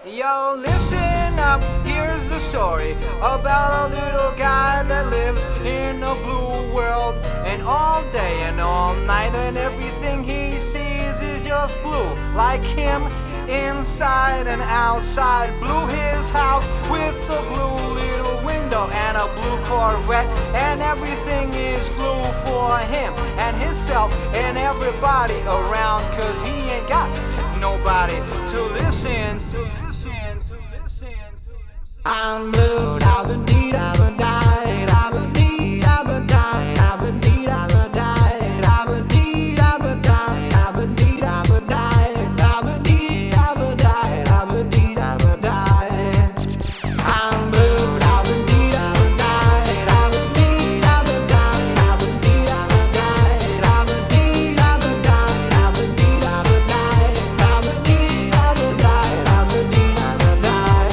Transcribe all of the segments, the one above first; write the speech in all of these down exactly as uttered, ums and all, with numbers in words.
Yo, listen up, here's the story about a little guy that lives in a blue world. And all day and all night and everything he sees is just blue. Like him, inside and outside. Blue his house with a blue little window and a blue Corvette. And everything is blue for him and himself and everybody around. Cause he ain't got nobody to listen, to listen, to listen, to listen. I'm blue, da-ba-dee, da-ba-die, da-ba-dee, da-ba-die, da-ba-dee, da-ba-die, da-ba-dee, da-ba-die, da-ba-dee, da-ba-die, da-ba-dee, da-ba-die, da-ba-dee, da-ba-die. I'm blue, da-ba-dee, da-ba-die, da-ba-dee, da-ba-die, da-ba-dee, da-ba-die, da-ba-dee, da-ba-die, da-ba-dee, da-ba-die, da-ba-dee, da-ba-die, da-ba-dee, da-ba-die.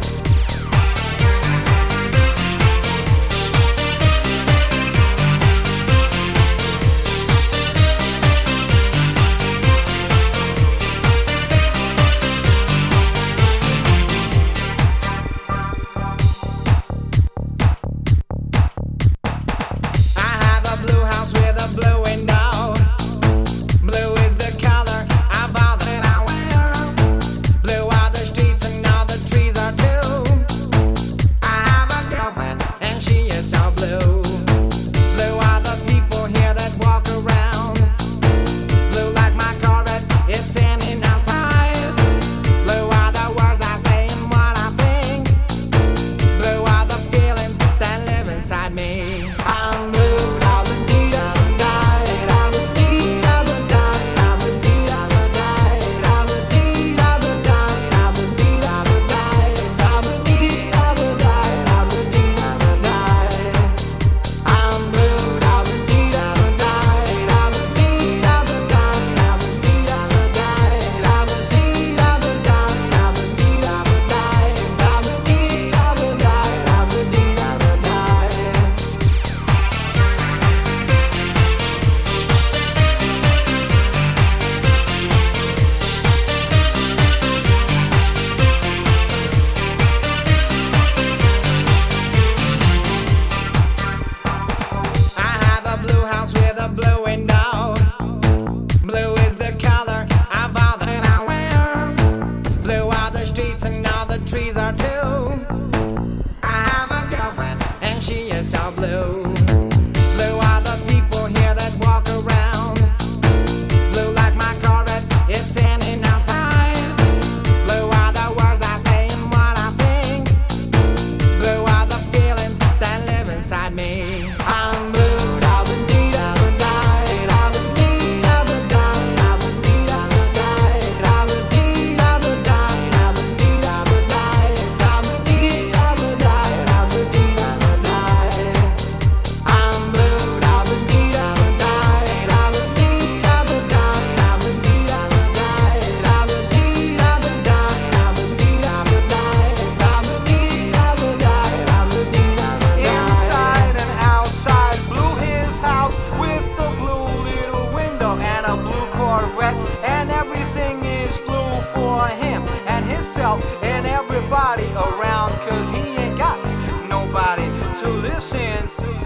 I have a blue house with a blue window. Blue is the color of all that I wear. Blue are the streets and all the trees are too. I have a girlfriend and she is so blue. Blue are the people here that walk around. Blue like my Corvette, it's in and outside. Blue are the words I say and what I think. Blue are the feelings that live inside me. I'm blue, da-ba-dee, da-ba-die, da-ba-dee, da-ba-die, da-ba-dee, da-ba-die, da-ba-dee, da-ba-die, da-ba-dee, da-ba-die, da-ba-dee, da-ba-die, da-ba-dee, da-ba-die. I'm blue, da-ba-dee, da-ba-die, da-ba-dee, da-ba-die, da-ba-dee, da-ba-die, da-ba-dee, da-ba-die, da-ba-dee, da-ba-die, da-ba-dee, da-ba-die, da-ba-dee, da-ba-die. I have a blue house with a blue window. Blue is the color of all that I wear. Blue are the streets and all the trees are too. I have a girlfriend and she is so blue. Blue are the people here that walk around. Blue like my Corvette, it's in and outside. Blue are the words I say and what I think. Blue are the feelings that live inside me. I'm blue, da-ba-dee, da-ba-die, da-ba-dee, da-ba-die, da-ba-dee, da-ba-die, da-ba-dee, da-ba-die, da-ba-dee, da-ba-die, da-ba-dee, da-ba-die, da-ba-dee, da-ba-die. I'm blue, da-ba-dee, da-ba-die, da-ba-dee, da-ba-die, da-ba-dee, da-ba-die, da-ba-dee, da-ba-die, da-ba-dee, da-ba-die, da-ba-dee, da-ba-die, da-ba-dee, da-ba-die. Inside and outside, blue his house with a blue little window and a blue Corvette. And everything is blue for him and himself and everybody around. Cause he ain't got nobody to listen to.